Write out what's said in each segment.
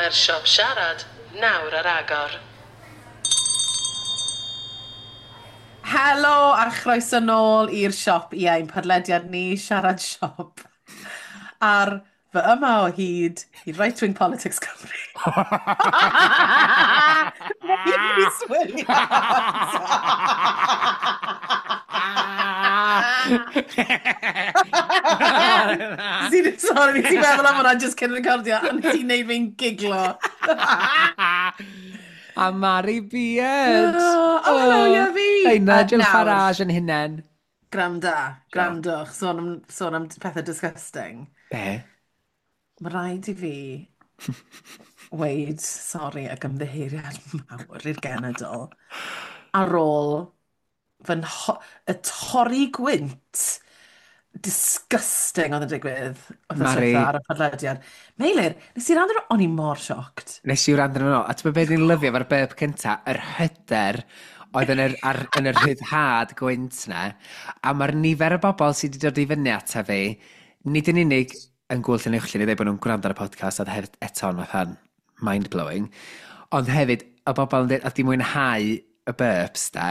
Mae'r siop siarad nawr ar agor. Helo a chroeso nôl i'r siop. Ie, ein podlediad ni siarad siop. Ar fy yma o hyd i Right Wing Politics Cymru. Mae'n mi Sorry, ti'n meddwl am hwnna just cyn recordio, a nes i'n neud fi'n giglo. A Mari Beard. Helo, ie fi. Hey, Nigel Farage yn hunain. Grandwch, sôn am pethau disgusting. Be? Mae rhaid i fi weid, sori, y gymddeheiriad mawr i'r genedl ar ôl y torri gwynt disgusting oedd yn digwydd Mari. ar y podlediad. Meilir, nes i'n rhan o'n i mor sioct. Nes i wrando nhw. A ti'n beth ni'n lyfio efo'r burp cynta, yr hyder oedd yn yr rhyddhad gwynt na. A mae'r nifer o bobl sydd wedi dod i fyny ata fi, nid yn unig yn gweld yn uwchlyn i ddweud bod nhw'n gwrando ar y podcast a hefyd eto'n fatha'n mind-blowing. Ond hefyd, y bobl yn dweud, a di mwynhau y burps da.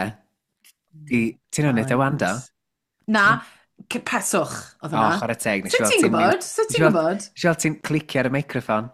Ti'n hwnnw e wando? Na, peswch oedd yma. O, chwarae teg. Sut ti'n gwybod? Nes i ti'n clicio ar y microffon.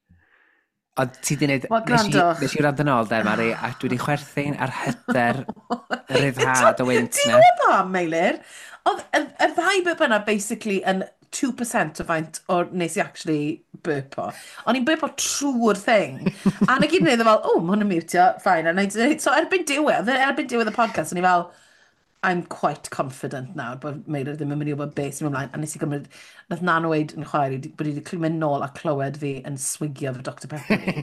Ond ti di wneud... Nes i wrando nôl de, Mari, a dwi wedi chwerthin ar hyder y ryddhad o wynt na. Ti'n gwybod am, Meilir? Oedd y ddau burp yna basically yn 2% o faint o'r nes i actually burpo. O'n i'n burpo trwy'r thing. A na gyd yn neud fel, ma hwn yn mutio, fine. So erbyn diwedd y podcast, o'n i fel, I'm quite confident nawr bod Meilir ddim yn mynd i wybod beth sy'n ymlaen. A nes i gymryd, nath Nan weid yn chwaer bod i wedi clymu nôl a clywed fi yn swigio fy Dr Pepper.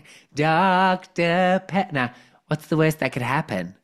Dr Pepper. What's the worst that could happen?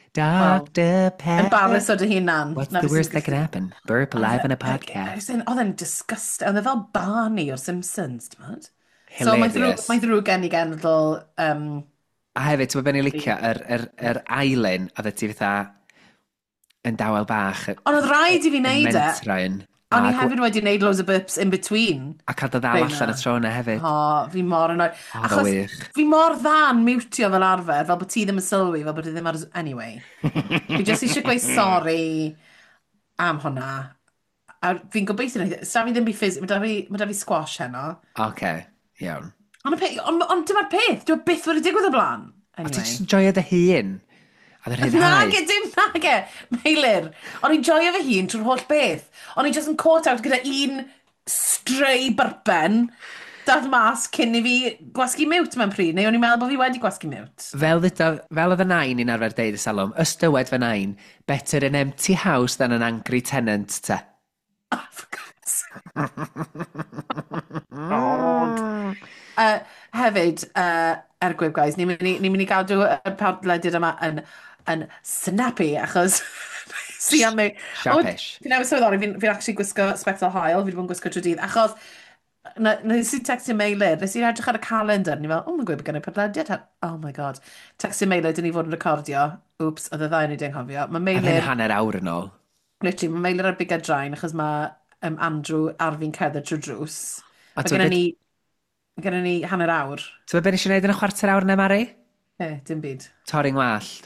Dr Pepper. Embarrass o dy hunan. What's the worst that could happen? Burp live on a podcast. Oedd e'n disgusting. Oedd e fel Barney o'r Simpsons, ti'n modd? Hilarious. So mae ddrwg gen i genedl... A hefyd, ti'n ben i licio yr ailyn oedd ti fatha yn dawel bach. Ond oedd rhaid i fi wneud e. Mentrain. Ond i hefyd wedi wneud loads o burps in between. A cael dy ddal allan y tro na hefyd. Fi mor yn oed. Achos fi mor dda'n mutio fel arfer, fel bod ti ddim yn sylwi, fel bod ti ddim ar... Anyway. Fi jyst eisiau gweud sori am hwnna. A fi'n gobeithio wneud... Sa fi ddim bu ffys... Mae da fi squash heno. Oce, iawn. Ond dyma'r peth. Dyma byth wedi digwydd o blaen. A ti'n just enjoyo dy hun? A dy rhyddhau? Nage. Meilir. O'n i'n joio fy hun trwy'r holl beth. O'n i just yn caught out gyda un stray byrpen dath mas cyn i fi gwasgu miwt mewn pryd, neu o'n i'n meddwl bod fi wedi gwasgu miwt. Fel oedd y nain i'n arfer deud y salwm, ystywed fy nain, better an empty house than an angry tenant, te. Oh, for God's hefyd, gwib, guys, ni'n mynd i gadw y podlediad yma yn snappy, achos si am mi... Sharpish. Fi'n newid sylweddoli, fi'n actually gwisgo spectol hael, fi wedi bod yn gwisgo trwy dydd, achos nes i textio Meilir, nes i'n edrych ar y calendar, ni fel, mae'n gwybod gen i podlediad, oh my god, textio Meilir, dyn ni fod yn recordio, oops, oedd y ddau ni di'n cofio, mae Meilir... A fe'n hanner awr yn ôl. Literally, mae Meilir ar bigger drain, achos mae Andrew ar fi'n cerdded trwy drws. A gennym ni hanner awr. Ti'n be nes i wneud yn y chwarter awr na, Mari? Dim byd. Torri'n wallt.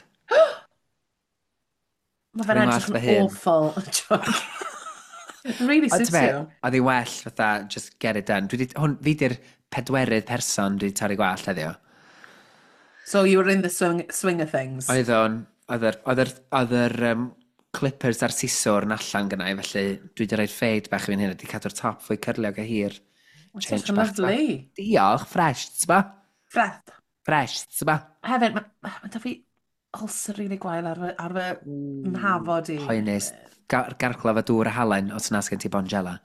Mae fe'n edrych yn awful. Really suits you. Oedd hi'n well, fatha, just get it done. Fi di'r pedwerydd person dwi wedi torri gwallt heddiw. So you were in the swing of things? Oedd yr clippers a'r siswr yn allan gynnau, felly dwi wedi rhaid fade bach i fi'n hyn, wedi cadw'r top fwy cyrliog a hir. Change bach. Diolch, fresh, t'ba? Fresh, t'ba? Hefyd, mae da fi ulcer rili gwael ar fy mhafod i. Hoenus, garclaf a dŵr a halen os nas gen ti Bonjela.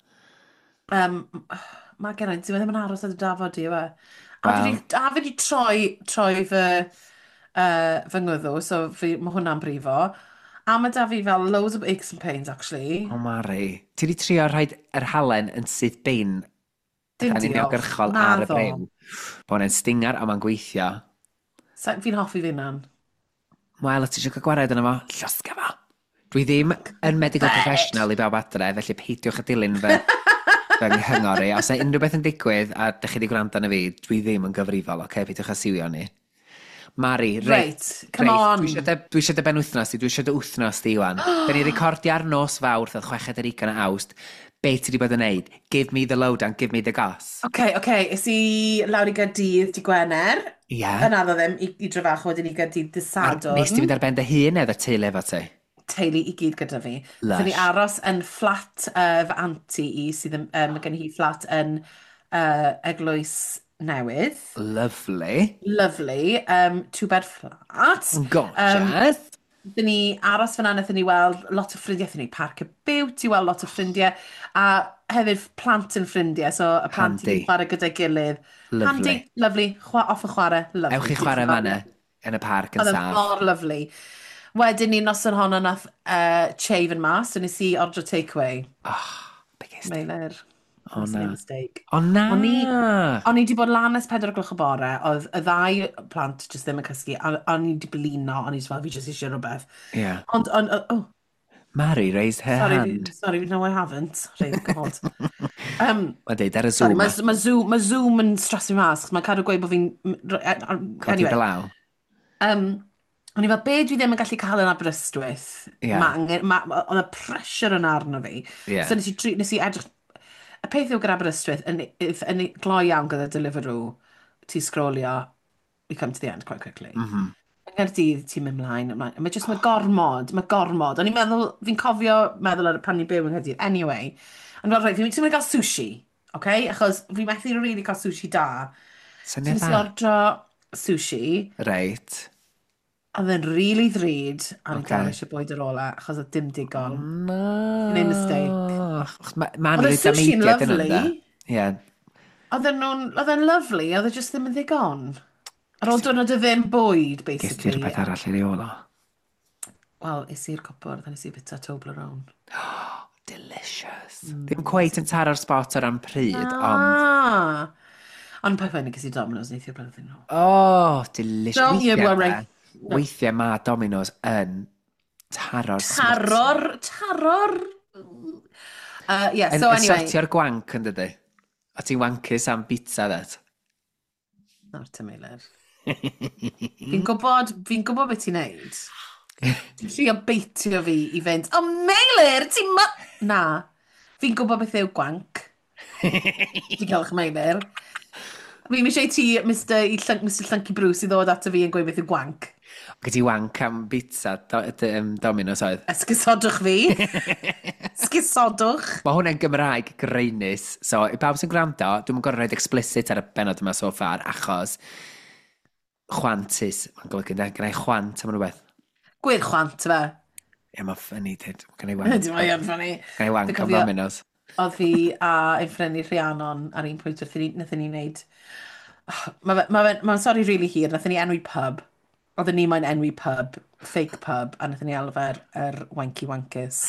Mae gen i, ti'n meddwl yn aros ar y dafod i, yw e? A fi wedi troi fy ngwddw, so mae hwnna'n brifo. A mae da fi fel loads of aches and pains, actually. O, Mari. Ti wedi trio rhaid yr halen yn sydd bein? Dim diolch. Gyrchol ar y brew. Bo' hwnna'n stinger a mae'n gweithio. Fi'n hoffi fi nan. Wel, ti eisiau cael gwared yna fo? Llosga fo. Dwi ddim yn medical professional i bawb adre, felly peidiwch a dilyn fe. Fy nghyngor i. Os yna unrhyw beth yn digwydd a dych chi wedi gwrando na fi, dwi ddim yn gyfrifol, oce? Peidiwch â siwio ni. Mari, Reit, come on. Dwi eisiau dy ben wythnos di, dwi eisiau dy wythnos di, Iwan. Da ni recordio ar nos fawr, ddodd 6 Awst. Be ti wedi bod yn neud? Give me the lowdown, give me the goss. Okay, is i lawr i Gaerdydd di Gwener. Ie. Yn addo ddim i drafach wedyn i Gaerdydd dy Sadwrn. Nes ti fynd ar ben dy hun edo teulu efo ti? Teulu i gyd gyda fi. Lush. Fy ni aros yn fflat fy anti i sydd yn gen hi fflat yn Eglwys Newydd. Lovely. Lovely. Two-bed flat. Gorgeous. Dyn ni aros fyna, nathon ni weld lot o ffrindiau, nathon ni parc y biwt i weld lot o ffrindiau, a hefyd plant yn ffrindiau, so y plant i chwarae gyda'i gilydd. Lovely. Handy, lovely, off y chwarae, lovely. Ewch i chwarae fanna yn y parc yn Oedd yn saf. mor lyflu. Wedyn ni noson honno nath Che fy mas, so nes i ordro takeaway. Oh, biggest. Meilir. O na. Mistake. O na. O'n i di bod lan ers 4 o'r bore, oedd y ddau plant jyst ddim yn cysgu, a o'n i di blino, o'n i fel fi jyst eisiau rhywbeth. Yeah. Ond, oh, Mari raised her hand. sorry, no I haven't. Sorry, god. Mae'n deud ar y Sorry, Zoom. mae Zoom yn stresu mas, mae'n cadw gweud bod fi'n... Codi Anyway, dy law. o'n i fel, be dwi ddim yn gallu cael yn Aberystwyth? Ie. Oedd y pressure yn arno fi. Ie. So nes i edrych... Y peth yw gyda Aberystwyth, yn gloi iawn gyda Deliveroo, ti scrollio, you come to the end quite quickly. Yng Nghaerdydd, ti'n mynd mlaen. Mae gormod. O'n i'n meddwl, fi'n cofio meddwl ar y pan ni'n byw yng Nghaerdydd. Anyway, ond fel rhaid, ti'n mynd gael sushi, okay? Achos fi methu really cael sushi da. Syniad Nes i dda. ordro sushi, Reit. a oedd e'n really ddrud, a ni'n Ocê. dal eisiau bwyd ar ola, achos oedd dim digon. No. Neu mistake. Mae'n Oedd y rhaid sushi'n ameidiad yn lyflu. yna. Ie. Oedd e'n lyflu, oedd e just ddim yn ddigon. Ar ôl diwrnod o ddim bwyd, Ges ti basically. rhywbeth arall i reolo? Wel, is i'r cwpwr, then is i bita Toblerone. Delicious. Ddim cweit yn taro'r spot o ran pryd, ond... Ond pa fe'n ges i Domino's neithio blwyddyn nhw. Oh, delicious. Don't you worry. Weithiau mae Domino's yn taro'r spot. Taror. Yeah, so Yn anyway. sortio'r gwanc yn dydy. A ti'n wancus am pizza, that. Nawr ty Meilir. Fi'n gwybod beth ti'n neud. Ti'n trio beitio fi i fynd, o Meilir, ti'n ma... Na, fi'n gwybod beth yw gwanc. Ti'n cael eich Meilir. Fi'n eisiau ti, Mr Llyncu Bruce, i ddod ato fi yn gweud beth yw gwanc. Gyd i wanc am pizza Domino's oedd. Esgusodwch fi. Esgusodwch. Mae hwnna'n Gymraeg greinus. So, i bawb sy'n gwrando, dwi'n gorau rhaid explicit ar y benod yma so far, achos chwantus. Mae'n golygu, gyda'i chwant am rhywbeth. Gwydd chwant fe. Ie, mae'n ffynnu, dyd. Gyda'i wanc. Dim ond ffynnu. Gyda'i wanc am Domino's. Oedd fi a ein ffrennu Rhiannon ar un pwynt wrth i nathon ni wneud. Mae'n sori really hir, nathon ni enwi pub. Oedden ni mae'n enwi pub, fake pub, a nathon ni alfer wanky wankers.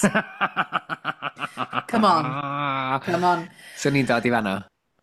Come on. Come on. So ni'n dod i fanno.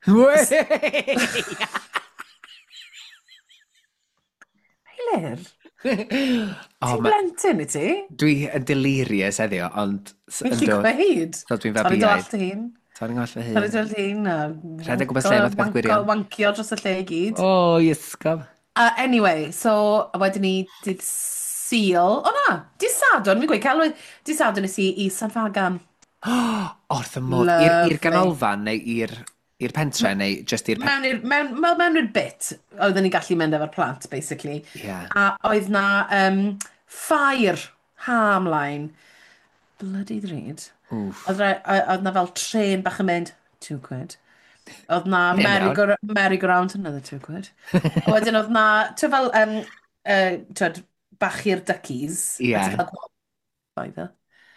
Eilir, Oh, ti'n blentyn i ti? dwi yn delirious heddiw, ond... Fi'n lli gweud. So dwi'n Torri fabiaid. dy hun. Torri'n gwallt fy Torri hun. dy hun. Rhaid e gwybod lle fath beth gwirion. Wancio dros y lle i gyd. O, iesgob. Anyway, so wedyn ni dydd Sul. O na, dydd Sadwrn, mi'n gweud celwydd. Dydd Sadwrn nes i San Fagan. Wrth y modd. Lovely. I'r ganolfan neu i'r pentre neu just i'r... Mewn i'r bit, oedden ni gallu mynd efo'r plant, basically. Ie. A oedd na ffair ha ymlaen. Bloody ddrud. Wff. Oedd na fel tren bach yn mynd, £2. Oedd na Ie, merry-go-round, another £2. A wedyn oedd na, ti'n fel, twyd, bachu'r duckies. Ie. A ti'n cael Fiver.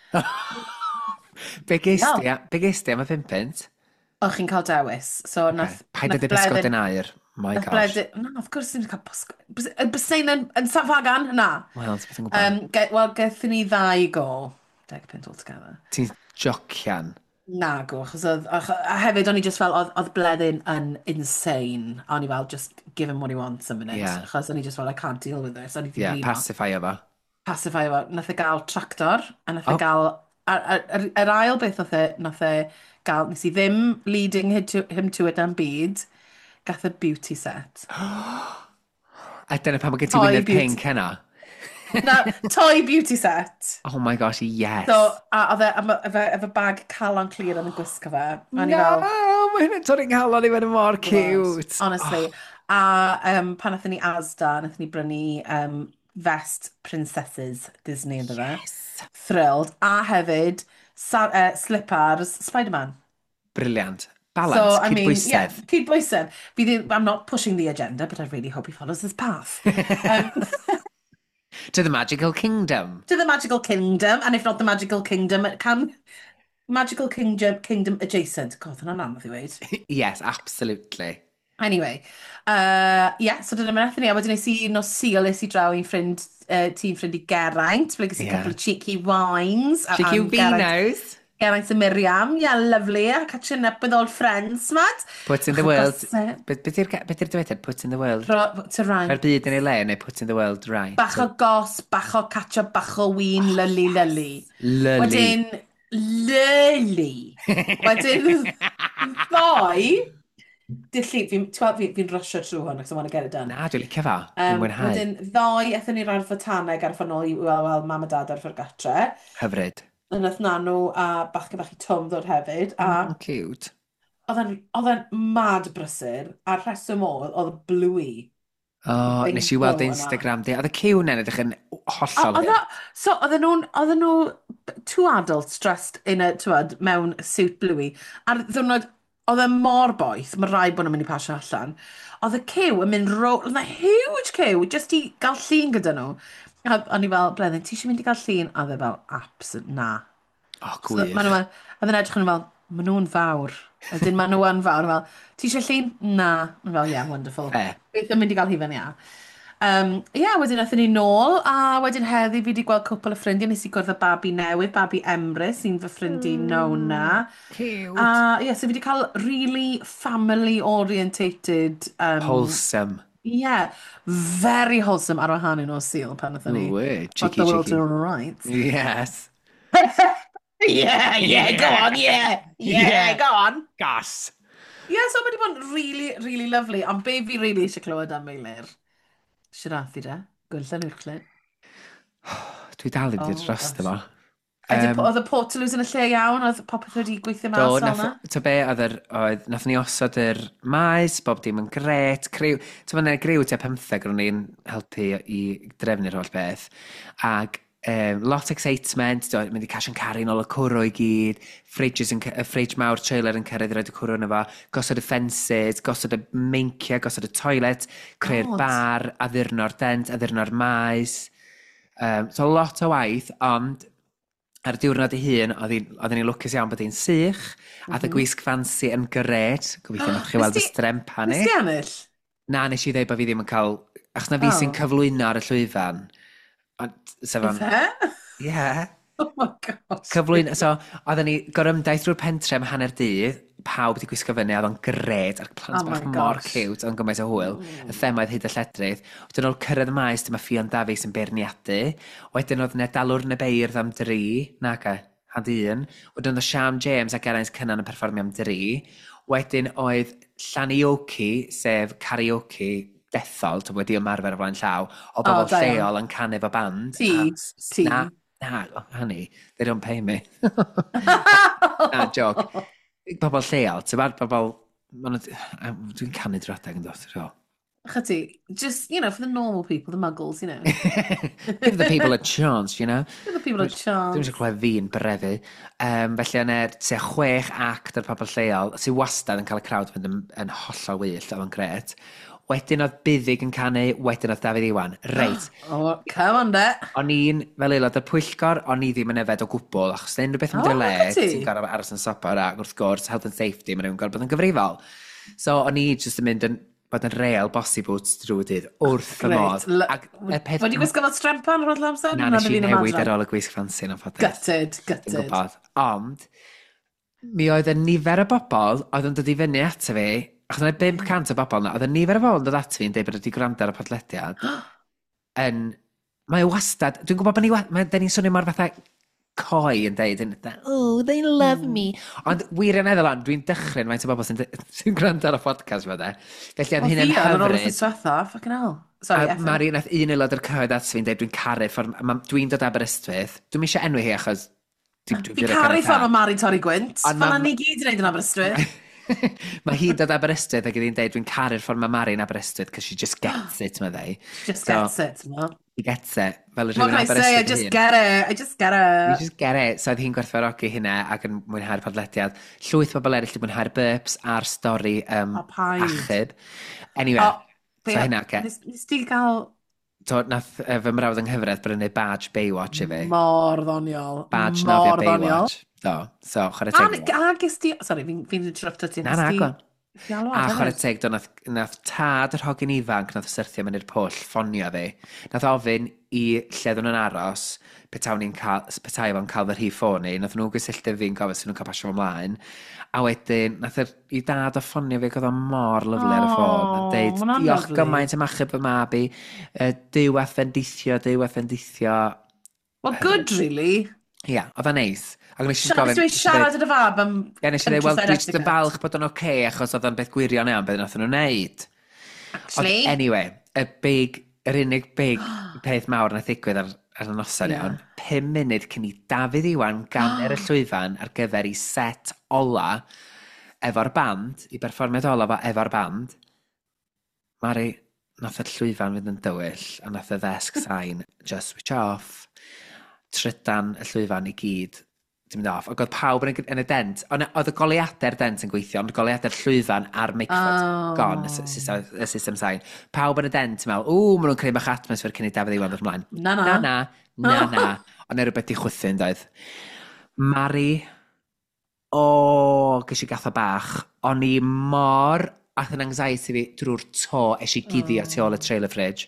Be ges ti am y 5 pint? O'ch chi'n cael dewis. So, nath... Paid ydy bisgod yn air. My gosh. Na, of course, ddim cael posgod. Bysnein yn San Fagan? Na. Wel, ti'n beth yn gwybod. Wel, gaethon ni 2 go. 10 pint altogether. Ti'n jocian. Na, go. A hefyd, o'n i just fel, oedd bleddyn yn insane. O'n i fel, just give him what he wants a minute. Ie. Achos o'n i just fel, I can't deal with this. O'n i Ie, pacify efo. pacify efo. Nath e gael tractor, a nath e gael Yr ail beth nath e gael, nes i ddim leading him to it am byd, gath y beauty set. A dyna pan mae gen ti Toy wyneb beauty. pink heno. Na, toy beauty set. Oh my gosh, yes. So, a oedd efo bag calon clir yn y gwisgo fe. A ni No, fel, mae hynny'n torri'n halon i fod yn mor cute. honestly. A pan nathon ni Asda, nathon ni brynu vest princesses Disney iddo fe. Thrilled. A hefyd, slippers Spider-Man. Briliant. So, Balance, I mean, yeah, cydbwysedd. cydbwysedd. I'm not pushing the agenda, but I really hope he follows this path. To the Magical Kingdom. To the Magical Kingdom, and if not the Magical Kingdom, Magical Kingdom adjacent. God, hwnna'n anodd i weid. Yes, absolutely. Anyway, so dyna mae'n eithaf ni, a wedyn nes i nos Sul, nes i draw i'n ffrind, tîm ffrind i Geraint, ble ges i couple of cheeky wines. Cheeky vinos. Geraint and Miriam, yeah, lovely, catching up with old friends, mad. Put in the world. Beth yw'r dywediad? Put in the world. To rhyme. Mae'r byd yn ei le, neu put in the world right. Bach o gos, bach o catch up, bach o win, lily. Lily. Wedyn, lily. Wedyn, ddoi. Dilli, fi'n rusio trwy hwn, ac I want to get it done. Na, dwi'n licio fa. Dwi'n mwynhau. Wedyn, ddoi, eithon ni rhan ffotaneg ar ffynol i wel, mam a dad ar ffyr gatre. Hyfryd. Yn nath nanw a bachgen bach i Tom ddod hefyd. A Cute. oedd e'n mad brysur, a'r rheswm oedd bluey. O, Big nes i weld blow yna. Instagram di. Oedd y cyw yn edrych yn hollol hyn. So, oedden nhw two adults dressed in a, twad, mewn suit bluey. A'r ddwrnod, oedd e mor boeth, mae rai bod nhw'n mynd i pasio allan. Oedd y cyw yn mynd oedd y huge cyw, just i gael llun gyda nhw. A o'n i fel, Bleddyn, ti eisiau mynd i gael llun? A oedd e fel, absolute, na. O, So, gwych. a oedd yn edrych yn fel, maen nhw'n fawr. Ydyn maen nhw'n fawr. Fel, ti eisiau llun? Na. O'n fel, yeah, wonderful. Beth yn mynd i gael hifen, ia. Wedyn aethon ni nôl, a wedyn heddi fi wedi gweld cwpl o ffrindiau, nes i gwrdd â babi newydd, babi Emrys, sy'n fy ffrindi Nona. Cute. A so fi wedi cael really family-orientated... Wholesome. Yeah, very wholesome ar wahân yn o Sul pan aethon ni. Ooh, Got cheeky, the world cheeky. to right. Yes. Yeah, go on, yeah, go on. Gas. Yeah, so mae wedi bod yn really, really lovely, ond be fi really eisiau clywed am Meilir? Siarathi da, gwyllen uwchlyn. Dwi dal ddim wedi dros efo. Oedd y portaloos yn y lle iawn, oedd popeth wedi gweithio mas fel yna? Ta be, nath ni osod yr maes, bob dim yn gret, criw, ta mae'n griw tua 15 ro'n ni'n helpu i drefnu'r holl beth, ag lot excitement, mynd i cash and carry nôl y cwrw i gyd, fridge mawr trailer yn cyrraedd i roed y cwrw yna fo, gosod y fences, gosod y meincia, gosod y toilet, creu'r bar, addurno'r dent, addurno'r maes. So lot o waith, ond ar y diwrnod ei hun, oedden ni'n lwcus iawn bod hi'n sych, a dy gwisg fancy yn gred, gobeithio nach chi weld y strempa ni. Nes di ennill? Na, nes i ddeud bod fi ddim yn cael, achos na fi sy'n cyflwyno ar y llwyfan. Fe? Ie. Oh my gosh. Cyflwyno, so, oedden ni gorymdaeth drwy'r pentre am hanner dydd, pawb wedi gwisgo fyny, a oedd o'n gred, a'r plant bach mor cute, o'n gymaint o hwyl, y themaidd hyd y lledrith. Wedyn oedd cyrraedd y maes, dyma Ffion Dafis yn beirniadu, wedyn oedd Nedalwr yn y beirdd am 3, naga, hand 1, wedyn oedd Siam James a Geraint Cynnan yn perfformio am 3, wedyn oedd Llanioki, sef karaoke dethol, wedi ymarfer o flaen llaw, o bobl lleol yn canu fo band. Ti. Na, honey, they don't pay me. Na, joke. Bobl lleol, bobl... Dwi'n canu drodeg yn dod, so. Chyti, just, for the normal people, the muggles, Give the people a chance, Give the people a chance. Dwi'n eisiau clywed fi'n brefu. Felly yna, tua 6 act o'r pobl lleol, sy'n wastad yn cael y crowd fynd yn hollol wyllt, oedd yn gret. Wedyn oedd Buddig yn canu, wedyn oedd Dafydd Iwan. Reit. Come on, de. O'n i'n, fel aelod o'r pwyllgor, o'n i ddim yn efed o gwbl, achos dyn rhywbeth yn dy le, ti'n gorau aros yn sopor, a wrth gwrs, health and safety, mae'n rhywun gorau bod yn gyfrifol. So, o'n i jyst yn mynd bod yn real bossy boots drwy dydd, wrth y modd. Wedi gwisgo fel strempan ar ôl amser? Na, nes i newid ar ôl y gwisg fancy yn ffodus. Gutted. Yn gwybod. Ond, mi oedd y nifer o bobl, oedd yn dod i fyny ato fi, achos yna 500 o bobl na, oedd y nifer o bobl yn dod ato fi yn dweud bod wedi gwrando ar y podlediad. Mae wastad, dwi'n gwybod bod ni'n swnio mor fatha coi yn deud, oh, they love me. Ond wir yn meddwl ond, dwi'n dychryn faint o bobl sy'n gwrando ar y podcast fe de. Felly oedd hyn yn Ar ôl hyfryd. swetha, fucking hell. Sorry, A Mari, nath un aelod o'r cyhoedd at fi'n deud, dwi'n caru ffordd, dwi'n dod Aberystwyth. Dwi'n eisiau enwi hi achos... Fi caru ffordd mae Mari torri gwynt. Ond Fan ni gyd yn neud yn Aberystwyth. Mae hi'n dod Aberystwyth ac iddyn deud, dwi'n caru'r ffordd mae Mari'n Aberystwyth, cos she just gets it, meddai. Just gets it, no? She gets it. Fel y What rhywun can I say? I Aberystwyth just hun. get it. I just get You it. just get it. So oedd hi'n gwerthfawrogi hynna ac yn mwynhau'r podlediad. Llwyth bobl eraill yn mwynhau'r burps a'r stori paid. achub. Anyway, so hynna, ce. Nes ti gael So, nath fy mrawd yng Nghyfraith brynu badge Baywatch i fi. mor ddoniol. Badge Mor nofio ddoniol. Baywatch. Do, so, chwarae teg. A ges ti... Sorry, fi'n interrupto ti. Na, go on. A chwarae Chwarae teg, do, nath tad yr hogyn ifanc nath syrthio mewn i'r pwll ffonio fi. Nath ofyn i lle ddyn nhw'n aros, petai fo'n cael fy rhi ffôn i, nath nhw gysylltu fi'n gofyn sy'n nhw'n cael pasio ymlaen. A wedyn, nath i dad o ffonio fi, oedd o mor lyflu ar y ffôn. Yn deud, ma' hwnna'n diolch lyfli." gymaint am achub y mabi, dyw a ffendithio. Well, good, really. Ia, oedd o'n neis. Ac nes i Siarad dweud siarad yn y fab am... Ie, nes i dweud, wel, dwi'n just yn falch bod o'n oce, achos oedd o'n beth gwirion iawn beth nath nhw'n neud. Actually. Anyway, yr unig big peth mawr nath ddigwydd ar y noson iawn, 5 munud cyn i Dafydd Iwan gamer y llwyfan ar gyfer i set ola efo'r band, i berfformiad ola fo efo'r band. Mari, nath y llwyfan fynd yn dywyll, a nath y ddesg sain just switch off. Trydan y llwyfan i gyd, dim mynd off. Ac oedd pawb yn y dent, oedd y goliadau'r dent yn gweithio, ond goliadau'r llwyfan a'r microphone gone, y system sain. Pawb yn y dent yn meddwl, maen nhw'n creu bach atmosfer cyn i Dafydd Iwan ddod ymlaen. Na. Ond neu rhywbeth i chwythu'n doedd. Mari, ges i gatho bach, o'n i mor, ath yn anxiety fi drwy'r to, eisiau guddio tu ôl y trailer fridge.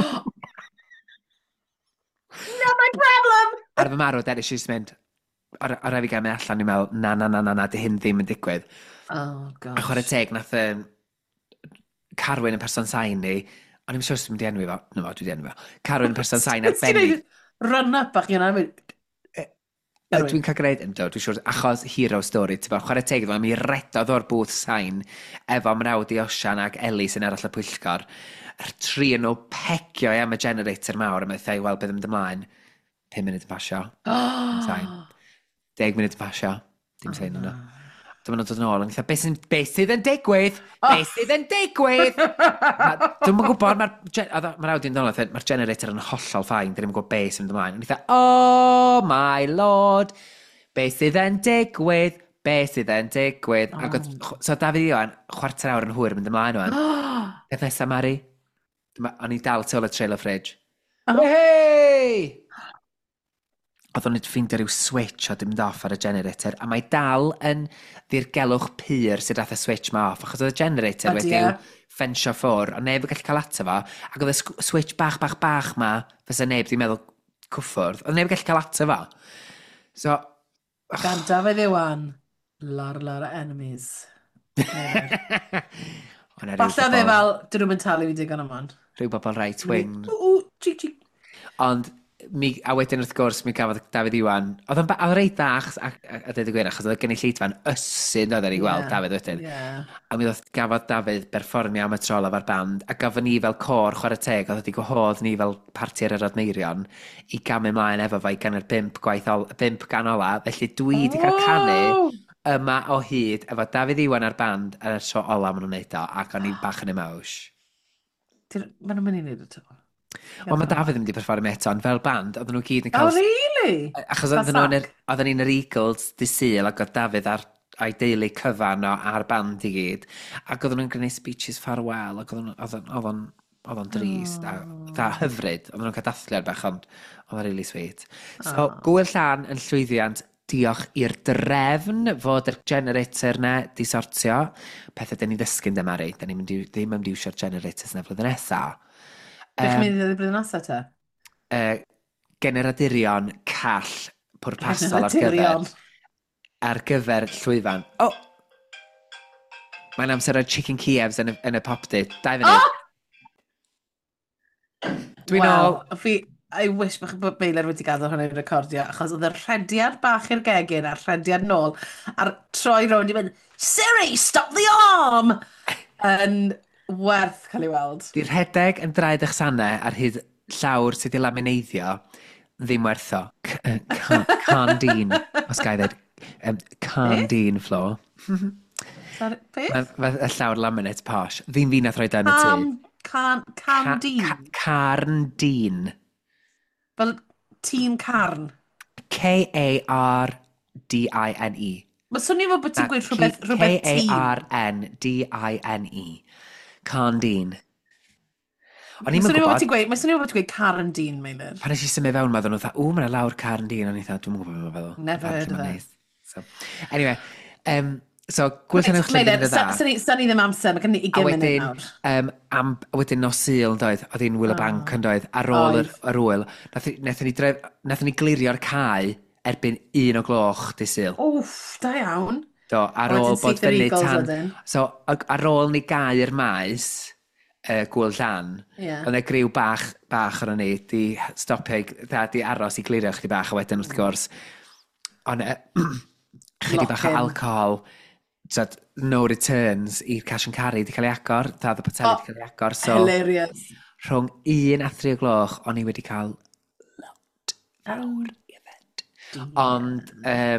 Not my problem! Ar fy marw, eisiau just mynd, ar rai fi gael mynd allan, i'n meddwl, na, di hyn ddim yn digwydd. Oh, A gosh. chwarae teg, nath Carwyn yn person sain ni, o'n i'n siŵr sy'n mynd i enwi fo, dwi di enwi fo. Carwyn yn person sain arbennig. Run up bach yna. Dwi'n cael gwneud, dwi'n siŵr, achos hero story, ti'n bod, chwarae teg, mi redodd o'r booth sain, efo mrawd i Osian ac Eli sy'n arall y pwyllgor. Yr tri yn nhw pegio am y generator mawr, a meddai, wel, bydd yn mynd ymlaen. 5 munud yn pasio. Sain. 10 munud yn pasio. Dim sain yno. Dyma nhw'n dod yn ôl, yn eitha, be sydd yn digwydd? Be sydd yn digwydd? Dwi'n gwybod, mae'r awdi'n dod, mae'r generator yn hollol ffain, dyn ni'n gwybod be sydd yn ymlaen. Yn eitha, oh my lord, be sydd yn digwydd? Be sydd yn digwydd? So Dafydd Iwan, 25 awr yn hwyr yn mynd ymlaen o'n. Beth nesaf, Mari? O'n i dal tu ôl y trailer fridge. Hei! Oedd o'n ffeindio rhyw switch o dim off ar y generator, a mae dal yn ddirgelwch pyr sydd rath y switch ma off, achos oedd y generator wedi'w ffensio ffwr, ond neb yn gallu cael ato fo, ac oedd y switch bach ma, fysa neb di'n meddwl cwffwrdd, oedd neb yn gallu cael ato fo. So... Gan Dafydd Iwan, lot of enemies. Falle oedd e fel, dyn nhw'n talu fi digon am hon. Rhyw bobl right wing. Ond, a wedyn wrth gwrs, mi gafodd Dafydd Iwan, oedd o'n reit dach, a dweud y gwir, achos oedd y gynulleidfa'n ysyn oedd ei gweld Dafydd wedyn. A mi gafodd Dafydd berfformio am y trol o'r band, a gafon ni fel cor chwarae teg, oedd wedi gwahodd ni fel parti ar yr admeirion, i gamu mlaen efo fo i gan yr 5 gan ola, felly dwi wedi cael canu yma o hyd, efo Dafydd Iwan ar band, ar y tro ola maen nhw'n neud o, ac o'n i bach yn y mawsh. Maen nhw'n mynd i wneud y to. Wel, mae Dafydd yn mynd i performio eto, ond fel band, oedden nhw gyd yn cael... Oh, really? Achos oedden ni'n yr Eagles di Sul, ac oedd Dafydd a'i deulu cyfan ar band i gyd, ac oedden nhw'n gwneud speeches farewell, ac oedd o'n drist, a dda hyfryd, oedden nhw'n cael dathlu ar bach, ond oedd o'n really sweet. So, Gwyl Llan yn llwyddiant, diolch i'r drefn fod yr generator na di sortio. Pethau dyn ni ddysgu'n dymari, dyn ni ddim yn diwsio'r generators na flwyddyn nesaf. Beth mynd i ddod i blwyddyn nesaf te? Generadurion call pwrpasol ar gyfer llwyfan. Mae'n amser o'r chicken Kievs yn y popdy. 2 funud. Dwi'n ôl. I wish bod Meilir wedi gadael hwnna i recordio, achos oedd y rhediad bach i'r gegin a'r rhediad nôl, a'r troi rownd i fynd, Siri, stop the arm! Yn werth cael ei weld. Di'r rhedeg yn draed eich sanau ar hyd llawr sydd wedi lamineiddio ddim wertho. Can dyn, os gael dweud. Can dyn, Flo. Sorry, beth? Mae y llawr laminate posh. Ddim fi nath roi dan y tŷ. Cam dyn. Carn dyn. Fel tîn carn. K-A-R-D-I-N-E. Mae swnio fod bod ti'n gweud rhywbeth tîn. K-A-R-N-D-I-N-E. Carn dyn. O'n i'n Mae swnio gwybod, fod ti'n gweud carn dyn, Meilir. pan eisiau symud fewn, maddon nhw dda, mae yna lawr carn dyn, o'n i'n dda, dwi'n gwybod beth mae'n feddwl. Never heard of it. Nice. So, anyway, so, gwyl yn awchlyd yn y dda. Sa'n ni ddim amser, mae gen i 20 munud nawr. Wedyn nos Sul, yn doedd, oedd hi'n wyl y banc yn doedd, ar ôl yr wyl. Nath ni glirio'r cae erbyn 1 o'r gloch dy Sul. Wff, da iawn. Do, ar Wedyn ôl bod syth yr fyny Eagles tan... wedyn. So, ar ôl ni gau'r maes, gwyl llan, Ie. oedd e griw bach ar ni, di stopio, di aros i glirio chdi bach, a wedyn wrth gwrs, ond chydig bach o Lock-in. alcohol, no returns i'r cash and carry di cael ei agor, dad o pateli di cael ei agor, so Hilarious. rhwng 1 a 3 gloch, o'n i wedi cael lot fawr i yfed. Ond,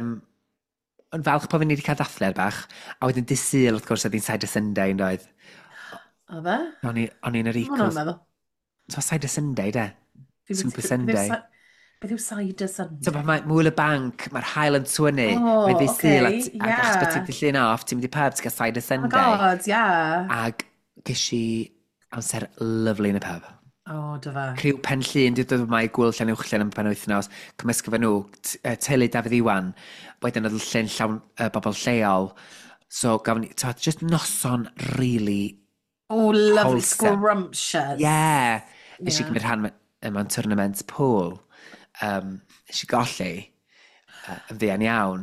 yn falch po fi ni wedi cael dathler bach, a wedyn dy Sul, wrth gwrs, oedd hi'n Cider Sunday, yn doedd. O fe? O'n i'n yr Hwna'n Eagles. meddwl. So, Cider Sunday, de? Super Sunday. Beth yw cider Sunday? So, mae Mwyl y Banc, mae'r Highland Twyni, Oh, mae dy Sul, okay, ac achos bod ti'n yeah. llun off, ti'n mynd i pub, ti'n cael Cider Oh my Sunday. god, yeah. Ac ges i amser lyflu yn y pub. O, dy fe. Criw pen llun, di dod yma i gwyl llan uwchlen yn pen wythnos, cymysgu fe nhw, teulu Dafydd Iwan, wedyn oedd llun llawn bobl lleol. So, gafon ni, just noson really... Oh, lovely, Wholesome. scrumptious. Yeah. Nes i gymryd rhan mewn tournament pool. Nes i golli yn ddian iawn.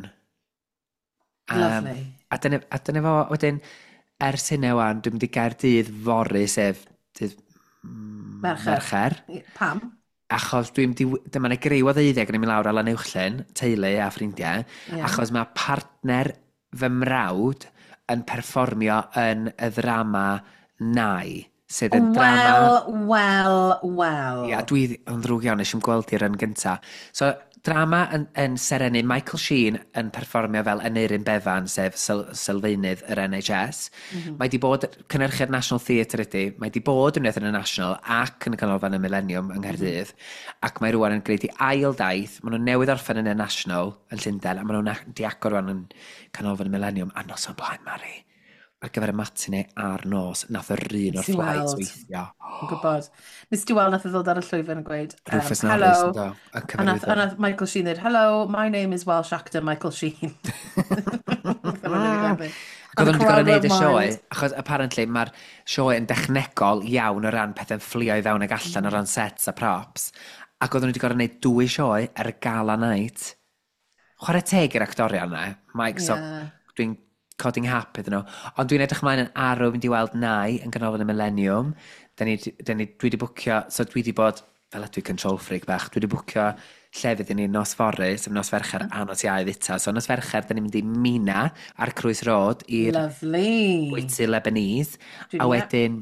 Lovely. A dyna fo, wedyn, ers hynny wan, dwi'n mynd i Gaerdydd fory, sef dydd Mercher. Pam? Achos dwi'n mynd i... Dyma na griw o ddeuddeg yn mynd lawr Alan Uwchlen, teulu a ffrindiau, achos mae partner fy mrawd yn perfformio yn y ddrama Nai, sydd yn drama... Wel. Ia, dwi yn ddrwg iawn, eisiau gweld i'r yn gynta. So, drama yn serenu Michael Sheen yn perfformio fel Aneurin Bevan, sef sylfaenydd yr NHS. Mae di bod, cynhyrchu'r National Theatre ydy, mae di bod yn wneud yn y National ac yn y canolfan y Millennium yng Nghaerdydd, ac mae rwan yn gwneud i ail daith, maen nhw'n newydd orffen yn y National yn Llundain, a maen nhw'n di agor rwan yn canolfan y Millennium, a nos o'n blaen, Mari. Ar gyfer y matinau a'r nos, nath yr un o'r flights weithio. Yn gwybod. Nes ti weld nath o ddod ar y llwyfan yn gweud, Rufus hello. Norris, ynddo, yn A cyfarwyddwr. nath Michael Sheen dweud, hello, my name is Welsh actor Michael Sheen. Ac oedd o'n wedi gorau gwneud y sioe, achos apparently mae'r sioe yn dechnegol iawn o ran pethau'n fflio i fewn ag allan o ran sets a props. Ac oedd o'n wedi gorau gwneud 2 sioe ar y gala night. Chwarae teg i'r actorion na, Mike, so dwi'n coding hap iddyn nhw. Ond dwi'n edrych ymlaen yn arw fynd i weld Nai yn ganolfan y Millennium. Dwi wedi bwcio, so dwi wedi bod, fel ydw i control freak bach, dwi wedi bwcio llefydd i ni nos fory, sef nos Fercher a nos Iau ddita. So nos Fercher, da ni'n mynd i Mina ar Cruise Road i'r bwyty Lebanese. A wedyn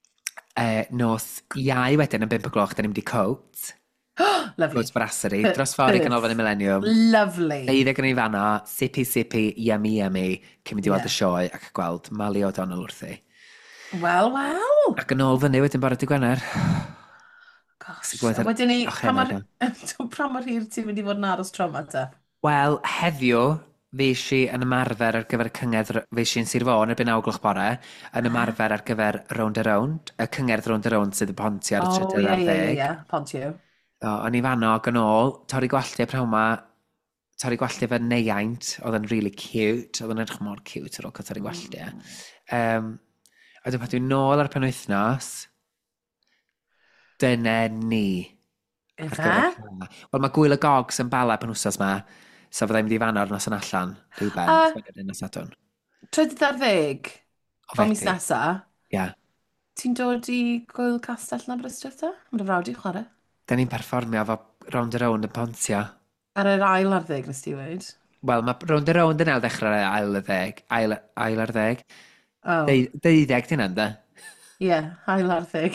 nos Iau wedyn yn 5 o'clock, da ni'n mynd i Coat. Lovely. Coat Brasserie, dros ffordd i ganolfan y Millennium. Lovely. Eiddeg yn ei fanno, sippy, yummy, cyn mynd i weld y sioe ac gweld Mali O'Donnell wrthi. Wel. Ac yn ôl fyny wedyn bore dy Gwener. Gosh, wedyn ni, pa mor hir ti'n mynd i fod yn aros tro yma ta? Wel, heddiw, fe si yn ymarfer ar gyfer y cyngedd, fe si yn Sir Fôn erbyn 9 gloch bore, yn ymarfer ar gyfer Round a Round, y cyngerdd Round a Round sydd y ponti ar y 30. Ie, Pontio. O'n i fanno ac yn ôl, torri gwallt pnawn ma, torri gwallt fe neiaint, oedd yn really cute, oedd yn edrych mor cute ar ôl cael torri gwallt e. A dwi'n nôl ar penwythnos, dyna ni. Efe? Wel, mae Gwyl y Gogs yn bala pan wsos ma, so fyddai'n mynd i fanno ar nos yn allan, rhywbeth, wedyn nos adwn. 30 o mis nesa, Ia. ti'n dod i Gwyl Castell na Aberystwyth ta? Mae'n frawd i chwarae. Da ni'n perfformio fo round a round y Pontia. Ar yr ail ar ddeg, nes ti weid? Wel, mae round a round yn dechrau ail ar ddeg. Ail ar ddeg. Oh, Deuddeg ti'n anda? ie, ail ar ddeg.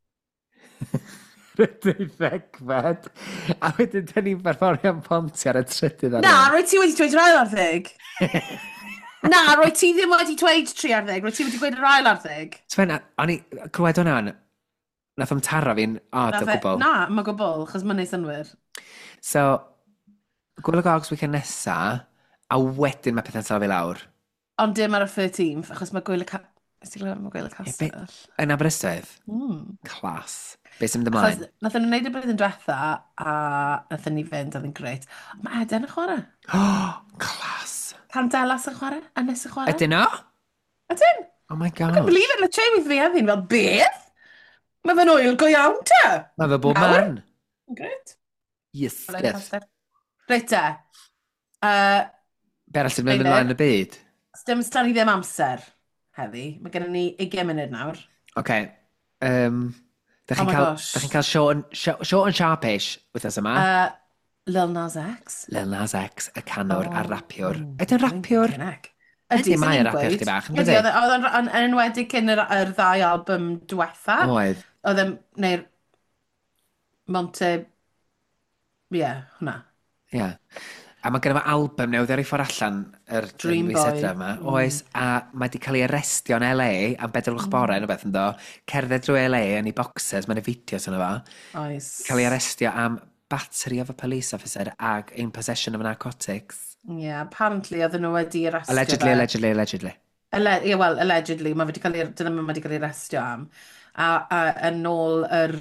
Deuddegfed. A wedyn, da ni'n perfformio yn Pontia ar y trydydd ar Na, ddeg. roi ti wedi dweud yr ail ar ddeg. Na, roi ti ddim wedi dweud 3 ar ddeg, roi ti wedi dweud yr ail ar ddeg. Sven, o'n i clywed hwnna'n, nath o'n taro fi'n odd o gwbl. Na, mae gwbl, chos mae'n neud synwyr. So, Gwyl y Gogs weekend nesa, a wedyn mae pethau'n sal fi lawr. Ond dim ar y 13th, achos mae Gwyl y Ys ti'n gwybod mae Gwyl y Castell? Yn Aberystwyth? Clas. Be sy'n mynd ymlaen? Achos nath nhw'n neud y blwyddyn diwetha, a nath ni fynd, oedd yn greit. Mae Eden yn chwarae. Clas. Candelas yn chwarae, Ynys yn chwarae. Ydyn nhw? Ydyn. Oh my I can't gosh. believe it, le trai with fi a ddyn, fel beth? Mae fe'n oil go iawn te. Mae fe bob Nawr? man. Greit. Yes. Reit te. Be arall sy'n mynd ymlaen y byd? Dim stan ni ddim amser heddi. Mae gennym ni 20 munud nawr. Oce. Da Oh my gosh. chi'n cael short and sharpish wythnos yma. Lil Nas X. Lil Nas X, y canwr a rapiwr. Ydy'n rapiwr? Ydy, mae yn rapiwr chdi bach, yn Ydy, dydi? oedd yn enwedig cyn yr ddau album diwetha. Oedd. Oedd yn, neu'r Monte... Ie, hwnna. Ie. A mae gennym album newydd ar ei ffordd allan yr Dream mis Boy. Hydref yma. Oes, a mae wedi cael ei arestio yn LA am 4 bore yn o beth ynddo. Cerdded drwy LA yn ei boxes, mae'n y fideos yna fo. Oes. Cael ei arestio am battery of a police officer ag in possession of narcotics. Apparently oedd nhw wedi arestio Allegedly. Wel, allegedly, mae wedi cael ei, dyna mae wedi cael ei arestio am. A yn ôl yr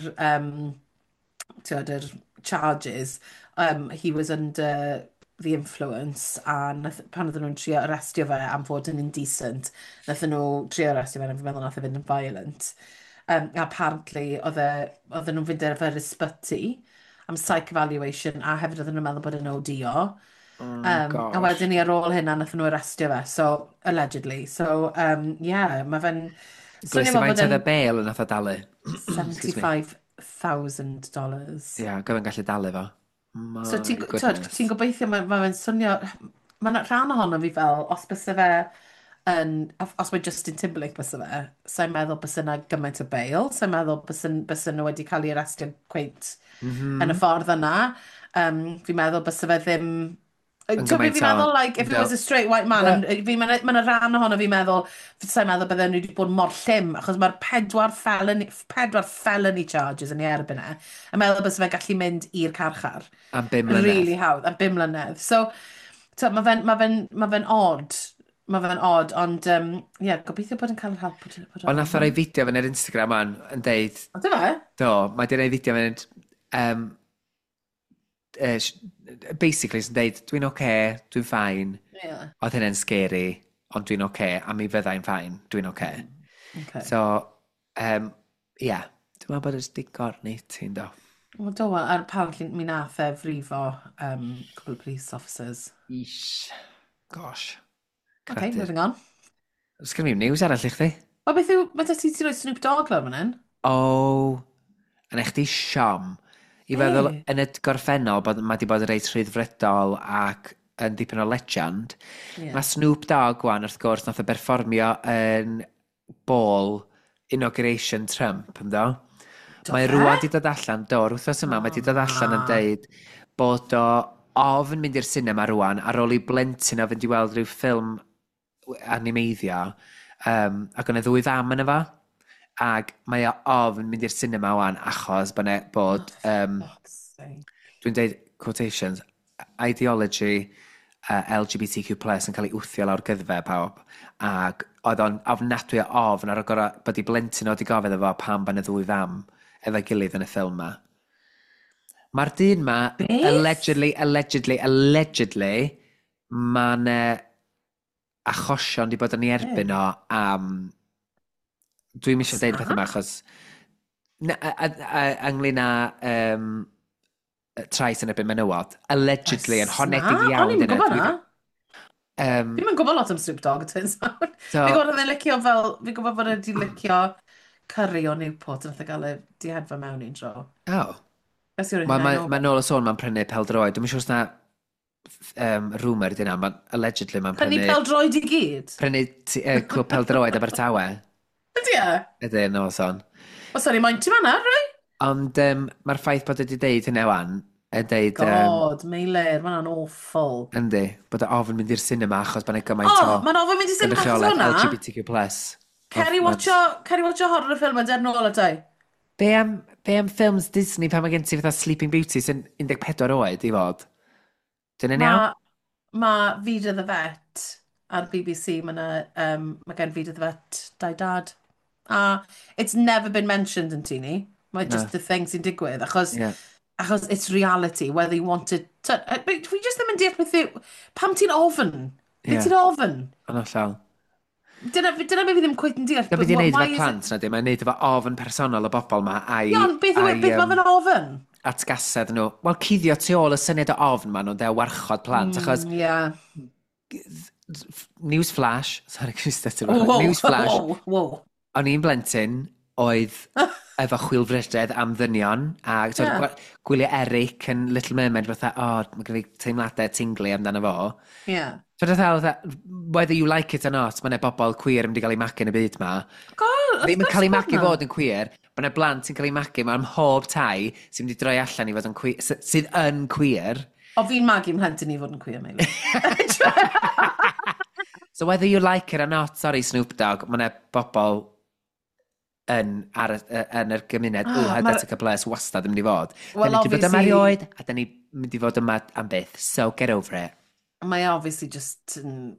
charges, he was under the influence, a pan oedden nhw'n trio arestio fe am fod yn indecent, nath nhw trio arestio fe, a fi'n meddwl nath fynd yn violent. Apparently, oedden nhw'n fynd ar yr ysbyty am psych evaluation, a hefyd oedden nhw'n meddwl bod yn OD-o. A wedyn ni ar ôl hynna nath nhw arestio fe, so, allegedly. So, mae fe'n... Glwys i faint oedd y bail yn oedd o dalu? $75,000. Ie, gyda'n gallu dalu fo. So ti'n gobeithio, mae'n swnio... Mae'n rhan ohono fi fel, os bys fe os mae Justin Timberlake bys fe, sa'n meddwl bys yna gymaint o bail, sa'n meddwl bys yna wedi cael ei arestio cweint yn y ffordd yna. Fi'n meddwl bys fe ddim... Fi'n meddwl, like, if it was a straight white man, mae'n rhan ohono fi'n meddwl, sa'n meddwl bydden nhw wedi bod mor llym, achos mae'r 4 felony charges yn ei erbyn e. Yn meddwl bys fe gallu mynd i'r carchar. Am 5 mlynedd. Really hawdd, am 5 mlynedd. So, mae fe'n odd. Mae fe'n odd, ond, gobeithio bod yn cael yr help. Ond nath o roi fideo fan yr Instagram yn deud... O, dy fe? Do, mae di roi fideo fan basically sy'n deud, dwi'n oce, dwi'n ffain. Oedd hynny'n scary, ond dwi'n oce, a mi fyddai'n ffain, dwi'n oce. So, dwi'n meddwl bod ys digorni ti'n do. Wel, do, ar apparently mi nath e frifo couple of police officers. Ish. Gosh. OK, moving on. Ys gen i'n news arall i chdi? O, beth yw, mae ti roi Snoop Dogg lawr fan hyn? O, yn eich di siom. I feddwl yn y gorffennol bod mae wedi bod yn reit rhyddfrydol ac yn dipyn o legend. Mae Snoop Dogg wan wrth gwrs nath o berfformio yn ball inauguration Trump, ynddo? Mae rwan wedi dod allan, wrthos yma, mae wedi dod allan yn deud bod o ofn mynd i'r cinema rwan ar ôl i blentyn o fynd i weld rhyw ffilm animeiddio ac o'n e 2 fam yn efo. Ac mae o ofn mynd i'r cinema wan achos bod dwi'n deud quotations ideology LGBTQ+ yn cael ei wthio lawr gyddfe pawb ac oedd o'n ofnadwy o ofn ar ogor bod i blentyn o di gofedd efo pam ban y 2 fam efo'i gilydd yn y ffilm ma. Mae'r dyn ma allegedly ma'n achosion di bod yn ei erbyn o am dwi'n eisiau deud pethau yma achos ynglyn â trais yn ebyn menywod allegedly yn honedig iawn o'n i'n gwybod na fi'n gwybod lot am Snoop Dogg fi'n gwybod bod e wedi licio curry o Newport yn gael ei dihedfa mewn i'n dro Beth yw'r hynny? Mae nôl y sôn mae'n prynu pel-droed. Dwi'n siŵr os na rumour dyna, allegedly mae'n Prynu prynu... pel-droed i gyd? Prynu clwb pel-droed Abertawe. Ydy e? Ydy, nôl y sôn. O, sori, mae'n ti fanna, roi? Ond mae'r ffaith bod wedi deud hynny wan, yn deud... God, Meilir, mae'n awful. Yndi, bod y ofyn mynd i'r cinema achos bydd gymaint O, mae'n ofyn mynd i cinema achos hwnna? LGBTQ+. Ceri watcho horror ffilm a der nôl a dau. Be am ffilms Disney pan mae gen ti fatha Sleeping Beauty sy'n 14 oed i fod? Dyna'n iawn? Mae Vida the Vet ar BBC, mae gen Vida the Vet dau dad. A it's never been mentioned yn ti ni. Mae just the thing sy'n digwydd, achos it's reality, whether you want to... Dwi just ddim yn deall beth yw... Pam ti'n ofyn? Beth ti'n ofyn? Yn allal. Dyna beth fi ddim cwyt yn deall. Na beth i'n neud efo plant na di, mae'n neud efo ofyn personol y bobl ma Iawn, beth mae fe'n ofyn? Atgasedd nhw. Wel, cuddio tu ôl y syniad o ofn ma nhw'n dew warchod plant, achos... News flash, sorry, news flash. O'n i'n blentyn oedd efo chwilfrydedd am ddynion, a gwylio Eric yn Little Mermaid, fatha, mae gen i teimladau tingly amdano fo. So whether you like it or not, mae'n bobl queer yn mynd i gael ei magu yn y byd ma. Ddim yn cael ei magu fod yn queer, mae'n blant sy'n cael ei magu, mae'n mhob tai sy'n mynd i droi allan i fod yn queer, sydd yn queer. O, fi'n magu mhlentyn i fod yn queer, Meili. So whether you like it or not, sorry Snoop Dogg, mae'n bobl yn yr gymuned, Hedetica Plus, wastad yn mynd i fod. Da ni wedi bod yma rioed, a da ni mynd i fod yma am byth, so get over it. Mae obviously just...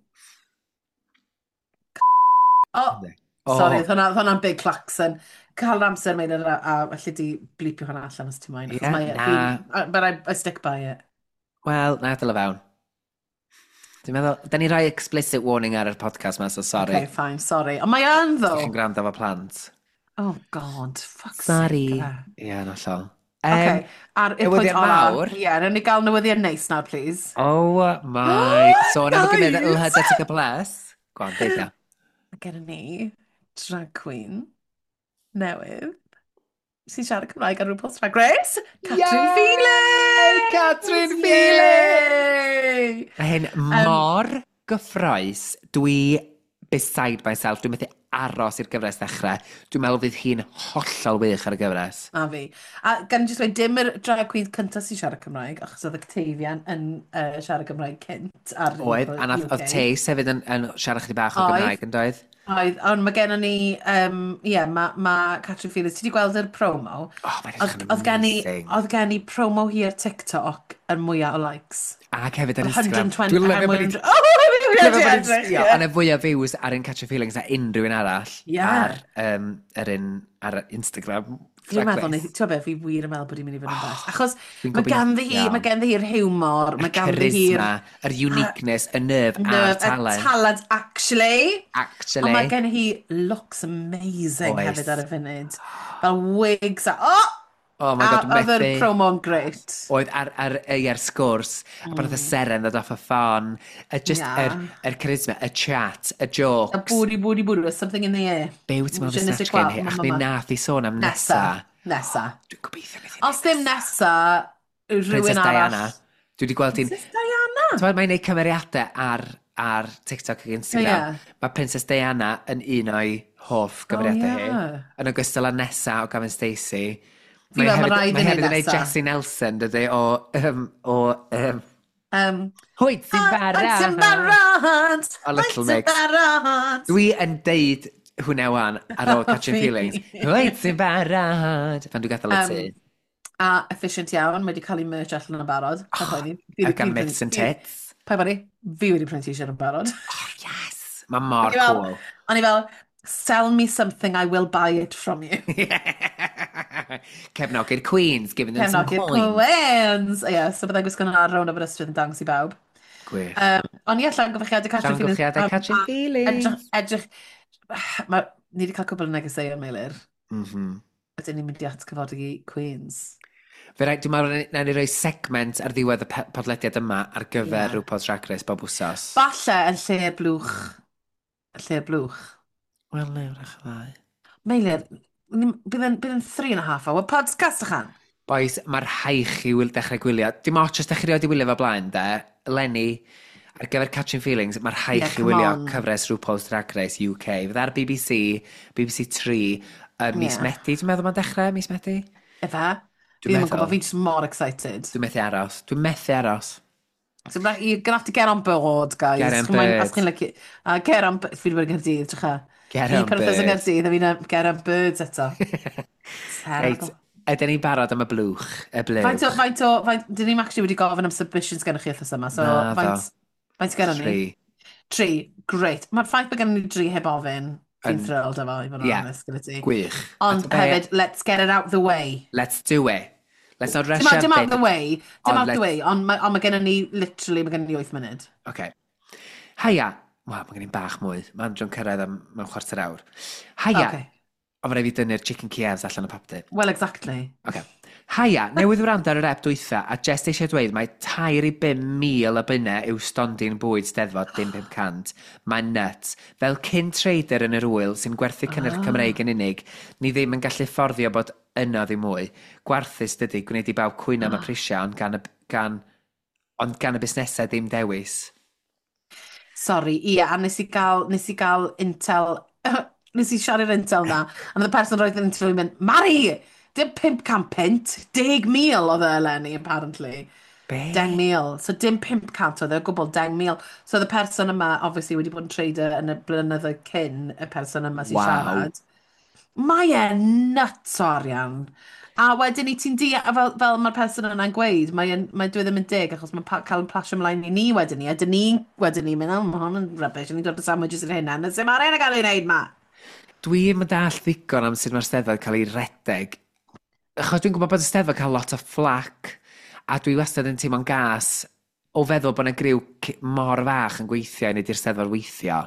Sorry, hwnna'n big claxon. Cael amser mewn a allu di blipio hwnna allan os ti'n moyn. But I stick by it. Wel, na dyle fewn. Dwi'n meddwl, da ni rhoi explicit warning ar y podcast ma, so sorry. Okay, fine, sorry. Ond mae yn ddo. Chi'n gwrando efo plant. Oh god, fuck's sake. Sorry. Ie, na llol. Okay, ar y pwynt mawr. Ie, rhaid ni gael newyddion neis nawr, please. Oh my. So, am y gymuned Hedetica Plus. Go on, deud ia. Mae gen ni drag queen newydd sy'n siarad Cymraeg ar RuPaul's Drag Race. Catrin Feeley! Catrin Feeley! Mae hyn mor gyffroes. Dwi beside myself. Dwi'n methu aros i'r gyfres ddechrau. Dwi'n meddwl fydd hi'n hollol wych ar y gyfres. A fi. A gan jyst dweud, dim yr drag queen cyntaf sy'n siarad Cymraeg, achos oedd Octavian yn siarad Cymraeg cynt ar Oedd, a oedd Tace hefyd yn siarad chydig bach o Gymraeg yn doedd? Oedd, ond mae gen ni, mae Catrin Feeley, ti wedi gweld yr promo? Oedd gen i promo hi ar TikTok yn mwyaf o likes. Ac hefyd ar Instagram. 120. Ond y fwyaf views ar un Catrin Feelings a unrhyw un arall ar Instagram. Dwi'n meddwl, ti'n be, fi wir yn meddwl bod i'n mynd i fod yn best. Achos mae ganddi hi'r hiwmor, mae ganddi hi'r... yr uniqueness, y nerf a'r talent. Y talent, actually. Actually. Ond mae gen hi looks amazing hefyd ar y funud. Fel wigs a... Oh my god, methu. A oedd yr promo'n great. Oedd ar sgwrs, a bod y seren ddod off y ffon, yr charisma, y chat, y jokes. A bwri, there's something in the air. Bew ti'n meddwl snatch gen hi, ac mi nath i sôn am Nessa. Dwi'n gobeithio beth Os ddim Nessa, rhywun arall. Diana. Dwi wedi gweld Princess Diana? Mae'n gwneud cymeriadau ar TikTok ac Instagram. Mae Princess Diana yn un o'i hoff cymeriadau hi. Yn ogystal â Nessa o Gavin Stacey. Mae hefyd yn gwneud Jessie Nelson, dydy, o Hwyt sy'n barod! O Little Mix. Dwi yn deud hwnna wan ar ôl Catrin Feelings. Hwyt sy'n barod! Fan dwi'n gadael y tu. A efficient iawn, mae wedi cael ei merch allan yn barod. A gan myths and tits. Pa bari, fi wedi prynu t-shirt yn barod. Oh, yes! Mae mor cool. O'n i fel, sell me something, I will buy it from you. Cefnogi'r Queens, giving them some coins. Cefnogi'r Queens! Ie, so byddai'n gwisgo nhw ar rown o Aberystwyth yn dangos i bawb. Gwych. O'n i allan gyfechiadau Catrin Feelings. Llongyfechiadau Catrin Feelings. Edrych... Ni wedi cael cwbl yn negeseuon, Meilir. Ydyn ni'n mynd i atgyfodi Queens. Fe rhaid, dwi'n meddwl na ni roi segment ar ddiwedd y podlediad yma ar gyfer RuPaul's Drag Race bob wsos. Falle yn lle'r blwch. Wel, ne, wrach ddau. Meilir, bydd yn 3.5 hour podcast ychan. Boys, mae'r haich i dechrau gwylio. Dim ots os dechrau wedi wylio fo blaen, de. Lenny, ar gyfer Catching Feelings, mae'r haich i come wylio on. cyfres RuPaul's Drag Race UK. Fydd ar BBC, BBC 3, mis Ie. Medi, dwi'n meddwl mae'n dechrau, mis Medi? Efe? Dwi'n Fi ddim yn meddwl. gwybod, fi'n just more excited. Dwi'n methu aros. Dwi'n methu aros. So you're gonna have to get on board, guys. Get on Ch'mo' mae'n- board. os chi'n lycu- get on... Fi wedi bod yn Gaerdydd, trwch e. Get Un on person yn board. Gaerdydd, a fi'n get on birds eto. Reit, Terrible. ydyn ni barod am y blwch, y Faint blwch. o, dyn ni'n actually wedi gofyn am submissions gennych chi wrthos yma, so Na, faint gennym ni? 3. 3, great. Mae'r ffaith bod gennym ni 3 heb ofyn, fi'n Yn- thrilled efo, i fod yn Ie. honest gyda ti. Gwych. Ond A be- hefyd, let's get it out the way. Let's do it. Let's not rush Dim out the way, Ond out the way, ond mae gennym ni, literally, mae gennym ni 8 munud. OK. Haia. Wel, mae gen i'n bach mwy. Mae Andrew'n cyrraedd am mewn chwarter awr. Haia. Okay. O, mae rai fi dynnu'r chicken Kievs allan o papdy. Well, exactly. OK. Haia, newydd wrando ar yr ep dwytha a just eisiau dweud mae 2 i 5,000 o bynnau yw stondin bwyd steddfod dim 500. Mae'n nuts. Fel cyn trader yn yr wyl sy'n gwerthu cynnyrch Cymreig yn unig, ni ddim yn gallu fforddio bod yno ddim mwy. Gwarthus dydy gwneud i bawb cwyno am y prisiau ond gan y busnesau ddim dewis. Sorry, ie, a nes i gael intel, nes i siarad intel na, a oedd y person roedd yn intel i'n mynd, Mari, dim 500 pint, 10,000 oedd e Eleni, apparently. Be? 10,000, so dim 500 oedd e, o gwbl 10,000. So oedd y person yma, obviously, wedi bod yn trader yn y blynyddoedd cyn y person yma sy'n Wow. siarad. Mae e nuts o arian. A wedyn i ti'n deall, fel mae'r person yna'n gweud, mae dwi ddim yn dig, achos mae'n cael yn plasio ymlaen i ni wedyn ni, a dyn ni wedyn ni, mynd, mae hwn yn rubbish, a ni'n dod o sandwiches yn hynna, a sy'n ma'r ein a gael ei wneud ma. Dwi'n mynd all ddigon am sut mae'r steddfod cael ei redeg. Achos dwi'n gwybod bod y steddfod cael lot o flac, a dwi wastad yn teimlo'n gas o feddwl bod yna griw mor fach yn gweithio i wneud i'r steddfod weithio.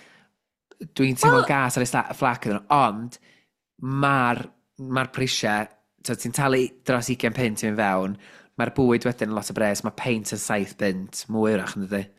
Dwi'n teimlo'n gas ar y flac ydyn nhw, ond mae'r prisiau, ti'n talu dros 20 pint i fynd fewn, mae'r bwyd wedyn yn lot o bres, mae peint yn 7 pint, mwy wrach yn dydy.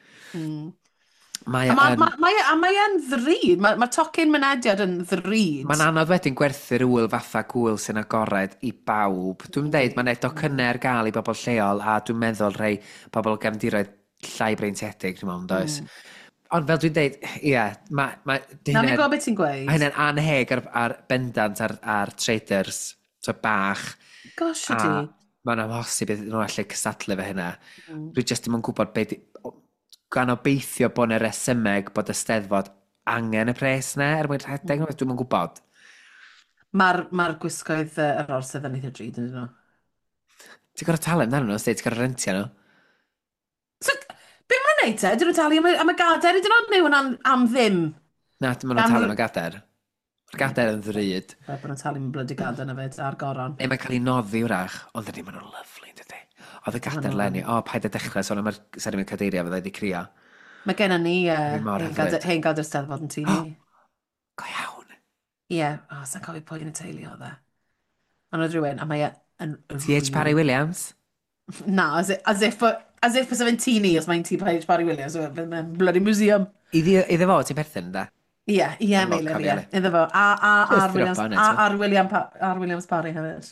Mae Mae'n ddrud, mae tocyn mynediad yn ddrud. Mae'n anodd wedyn gwerthu'r wyl fatha gwyl sy'n agored i bawb. Dwi'n dweud, mae'n edo cynner ar gael i bobl lleol, a dwi'n meddwl rhai bobl gefndiroedd llai breintiedig, dwi'n meddwl, does. Ond fel dwi'n dweud, ie, Na, ni'n gwybod beth ti'n gweud. Mae hynny'n anheg ar bendant ar traders, so bach. Gosh, A ydi. mae'n amhosib iddyn nhw allu cysadlu fe hynna. Dwi jyst ddim yn gwybod beth... Gan obeithio bod yna resymeg bod y steddfod angen y pres na, mwyn rhedeg, dwi'n yn gwybod. Mae'r gwisgoedd yr orsedd yn eitha drud, ydyn nhw. Ti'n gorau talu amdano nhw, ti'n gorau rentio nhw? So, be mae'n neud te? Dyn nhw'n talu am y gader, ydyn nhw'n neu am ddim? Na, dim ond yn talu am y gader. Mae'r gader yn ddryd. Fe bod nhw'n talu am blydu gader na fyd, ar goron. Neu mae'n cael ei noddi wrach, ond ydyn nhw'n lyflu, dydy. Oedd y gader Lenny, paid y dechrau, so mae'r serim y cadeirio fydda wedi crio. Mae gennym ni mor hyfryd. hen gader steddfod yn tu ni. Go iawn. Ie, sa'n cofio pwy yn y teulu o dde. Ond oedd rhywun, a mae yn... T.H. Parry Williams? Na, as if bys fe'n tu ni, os mae'n T.H. Parry Williams, mae'n bloody museum. Iddo fo, ti'n perthyn, da? Ie, Yn Meilir, local, ie. ie. Iddo fo. Jyst drop on it, Ar Williams Parry hefyd.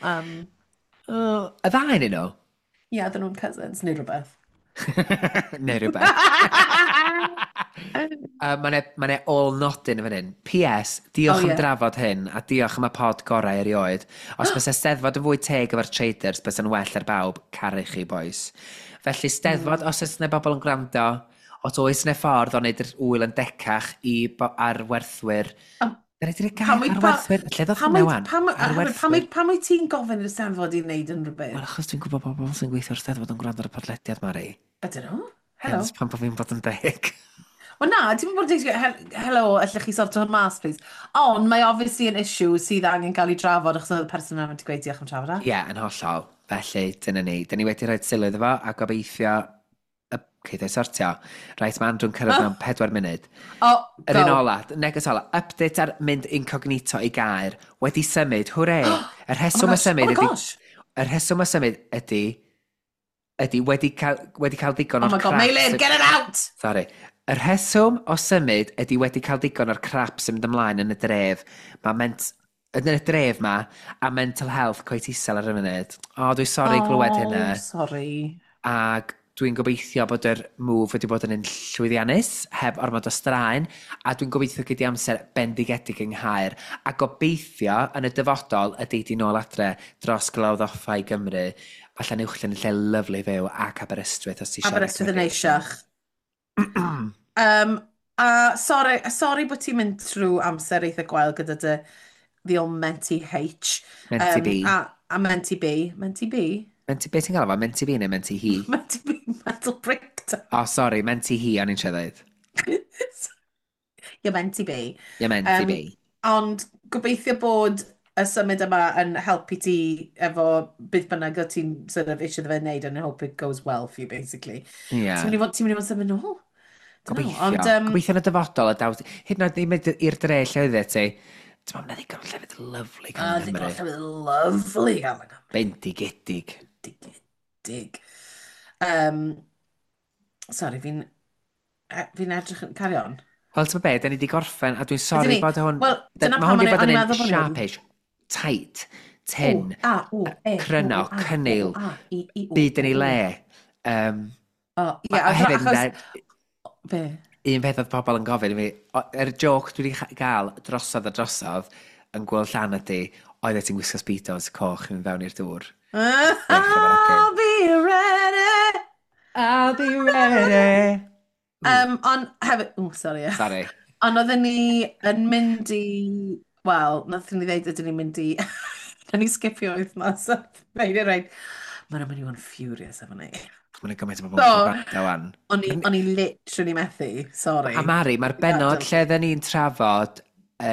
Y ddau yn nhw? Ie, dyn nhw'n cousins, neu rhywbeth. Neu rhywbeth. Mae'n all nodyn yn fan hyn. P.S. Diolch am drafod hyn, a diolch am y pod gorau erioed. Os bys y steddfod yn fwy teg efo'r traders, bys yn well ar bawb, caru chi, boys. Felly, steddfod, os oes yna bobl yn gwrando, os oes yna ffordd o wneud yr wyl yn decach ar werthwyr. Da ni wedi gael ar werthwyr. Lle ddod hwnna wan? Ar werthwyr. Pam wyt ti'n gofyn i'r steddfod i wneud yn rhywbeth? Wel, achos dwi'n gwybod bobl sy'n gweithio'r steddfod yn gwrando ar y podlediad, Mari. Ydyn nhw? Helo. Hens pan bod fi'n bod yn deg. Wel na, ti'n bod yn dweud, helo, allech chi sorto hwn mas, please. Ond mae obviously an issue sydd angen cael ei drafod, achos oedd y person yna wedi gweud diolch am trafod. Ie, yn hollol. Felly, dyna ni. Dyna ni wedi rhoi sylw iddo fo, a gobeithio y ceidau sortio. Rhaid, mae Andrew'n cyrraedd mewn 4 munud. Yr un ola, neges ola, update ar mynd incognito i gair, wedi symud, hwre. Yr rheswm y symud ydy... Yr rheswm y symud ydy wedi cael digon o'r Oh my god, Meilir, get it out! Sorry. Yr rheswm o symud ydy wedi cael digon o'r crap sy'n mynd ymlaen yn y dref. Mae ment yn y dref ma, a mental health coet isel ar y funud. O, dwi'n sori glywed hynna. Sorry. Ac dwi'n gobeithio bod yr move wedi bod yn un llwyddiannus, heb ormod o straen, a dwi'n gobeithio gyda amser bendigedig yng Nghaer. A gobeithio yn y dyfodol y deud i nôl adre dros Glawddoffau Gymru, allan uwch yn lle lyflu fyw ac Aberystwyth os ti siarad. Aberystwyth yn eisiach. Sorry bod ti'n mynd trwy amser eitha gwael gyda the old Menti H. Menti B. A Menti B. Menti B? Be ti'n gael efo? Menti fi neu menti hi? Menti B, mental breakdown. O, sori, menti hi, o'n i'n siarad. Ie, Menti B. Ie, menti bi. Ond gobeithio bod y symud yma yn helpu ti efo beth bynnag o ti'n sort of eisiau fe wneud and I hope it goes well for you, basically. Ie. Ti'n mynd i fod symud nôl? Gobeithio. Gobeithio yn y dyfodol y daw. Hyd yn oed i mynd i'r dre lle oedd e ti. Ti'n meddwl, na ddigon llefydd lyflu gan Gymru. Ddigon llefydd lyflu gan Gymru. Bendigedig. Dig. Sorry, fi'n edrych yn carry on. Wel, ti'n be, da ni wedi gorffen, a dwi'n sori bod hwn... Wel, dyna ma' pam hwn wedi bod o'n i'n yn meddwl bod nhw'n- sharpish, tight, tin, cryno, cryno, cynnil, byd yn ei le. Ie, A hefyd, Be? un peth oedd pobl yn gofyn i fi, yr joc dwi wedi gael drosodd a drosodd yn gweld llan ydy, oedd e ti'n gwisgo speedos coch yn fewn i'r dŵr. I'll be ready. I'll be ready. Ond hefyd... sorry. Sorry. Ond oedden ni yn mynd i... Wel, nathon ni ddeud ydyn ni'n mynd i... Na'n ni skipio wythnos. Feid i'n rhaid. Mae'n mynd i fod yn furious efo ni. Mae'n gymaint o bobl yn gwrando wan. O'n i literally methu. Sorry. A Mari, mae'r benod lle dden ni'n trafod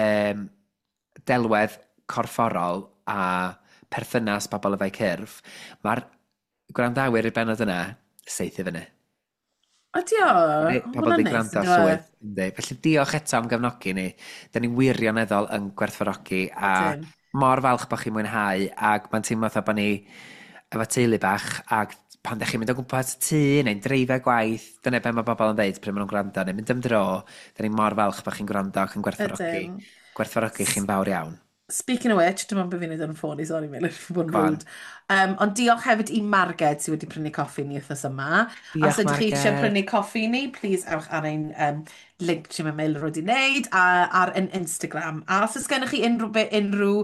delwedd corfforol a perthynas pobl efo'u cyrff, mae'r gwrandawyr i'r benod yna seith i fyny. Ydi o? Pobl wedi gwrando llwyth. Felly diolch eto am gefnogi ni. Da ni'n wirioneddol yn gwerthfawrogi a mor falch bod chi'n mwynhau ac mae'n teimlo fatha bod ni efo teulu bach ac pan da chi'n mynd o gwmpas tŷ neu'n dreifio gwaith, dyna be mae bobl yn dweud pryd maen nhw'n gwrando neu mynd am dro, da ni'n mor falch bod chi'n gwrando ac yn gwerthfawrogi. Gwerthfawrogi chi'n fawr iawn. Speaking of which, dim ond beth fi'n neud yn ffôn i, sorry, Mel, fi'n bod yn rwyd. Ond diolch hefyd i Marged sydd wedi prynu coffi ni wythnos yma. Diolch, Os ydych chi eisiau Marged. prynu coffi ni, please ewch ar ein link sy'n Mel wedi wneud ar ein Instagram. A os ys gennych chi unrhyw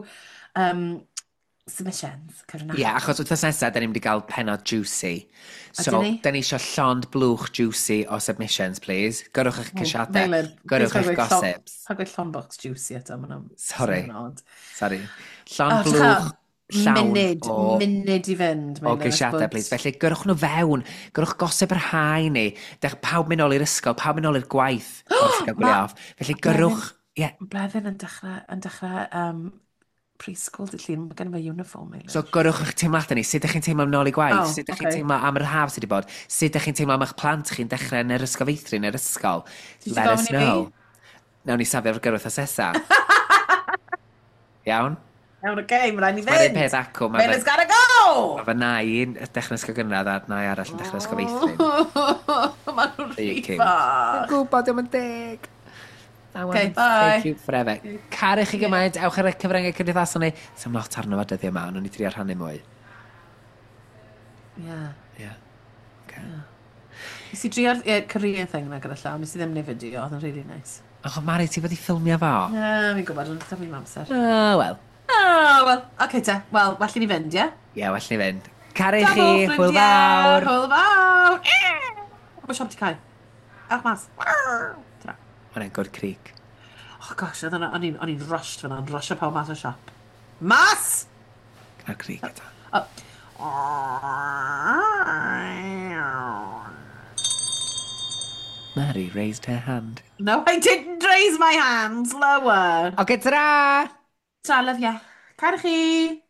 submissions, cyfrynach. Ie, achos wythnos nesaf, da ni'n mynd i gael penod juicy. So, Ydyn ni? da ni eisiau llond blwch juicy o submissions, please. Gyrwch eich cysiadau, Meilir, gyrwch eich gossips. Pa gweud llon box juicy eto, ma'n Sorry. Sorry. O, Llond blwch llawn o... Munud i fynd. O geisiadau, please. Felly, gyrwch nhw fewn. Gyrwch gosip yr hau ni. Dech pawb mynd ôl i'r ysgol, pawb mynd ôl i'r gwaith. Felly, gyrwch... Ie. Bleddyn yn dechrau preschool, llun, mae gen i fe uniform. So, gyrwch eich teimladau ni. Sut ydych chi'n teimlo am nôl i gwaith? Sut ydych chi'n ocê. teimlo am yr haf sydd wedi bod? Sut ydych chi'n teimlo am eich plant chi'n dechrau yn yr ysgol feithrin, neu'r ysgol? Ti Let isio us gofyn i fi? know. Nawn ni safio'r gyrwth asesa. Iawn? Iawn, oce, mae rhaid ni Mae'r un fynd. peth acw. Mena's gotta go! Mae fy nai yn dechrau ysgol gynradd a nai arall yn dechrau ysgol feithrin. Mae nhw'n There you rhy king. far. Yn gwybod dim yn deg. Okay, bye. Thank you forever. Carech chi gymaint, ewch ar y cyfryngau cymdeithasol ni. Sam lot arno fo dyddiau yma, nhw'n i drio rhannu mwy. Yeah. Yeah. Okay. Nes i drio'r Korean thing na gyda llaw, nes i ddim neu fideo, oedd yn really nice. Och, Mari, ti fod i ffilmio fo? Fi'n gwybod, ond ddim yn amser. Wel. Wel, oce te. Wel, well i ni fynd, ie? Ie, well ni fynd. Carech chi, hwyl fawr. Hwyl fawr. Mae siop ti cael. Ewch mas. Tra. Mae'n good creek. Oh gosh, o'n i'n rushed fyna, o'n rushed pawb mas o siop. Mas! Gyda'r creek eto. Mary raised her hand. No, I didn't raise my hands lower. Okay, ta-ra! Ta, love, yeah. Cael chi.